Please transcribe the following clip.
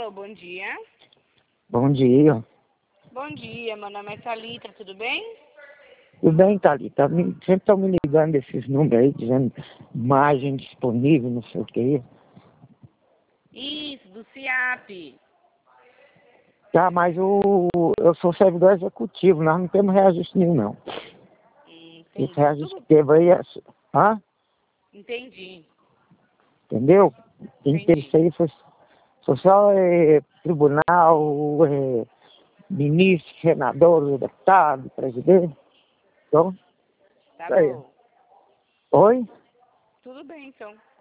Alô, bom dia. Bom dia. Bom dia, meu nome é Thalita, tudo bem? Tudo bem, Thalita? Sempre estão me ligando esses números aí, dizendo imagem disponível, não sei o quê. Isso, do CIAP. Tá, mas eu sou servidor executivo, nós não temos reajuste nenhum, não. Esse Entendi. reajuste que teve aí é... Hã? Entendi. Entendeu? Quem teve Entendi. isso aí foi só tribunal, ministro, senador, deputado, presidente. Então, Tá isso aí. bom. Oi? Tudo bem, então.